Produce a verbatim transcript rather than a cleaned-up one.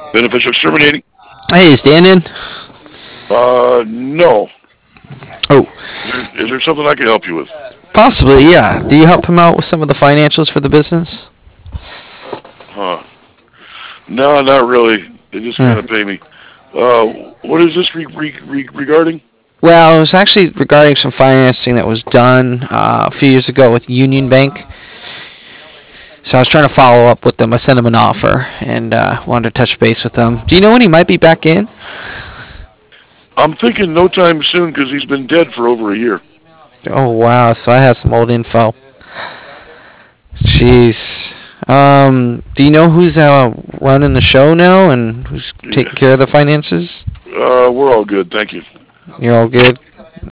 Beneficial exterminating? Hey, is Dan in? Uh, no. Oh, Is there, is there something I can help you with? possibly, yeah. Do you help him out with some of the financials for the business? Huh. No, not really. They just kind Hmm. of pay me. Uh, what is this re- re- re- regarding? Well, it was actually regarding some financing that was done uh, a few years ago with Union Bank. So I was trying to follow up with them. I sent him an offer and uh, wanted to touch base with them. Do you know when he might be back in? I'm thinking no time soon because he's been dead for over a year. Oh wow, so I have some old info. Jeez. Um, do you know who's uh, running the show now and who's Yeah. taking care of the finances? Uh, we're all good, thank you. You're all good.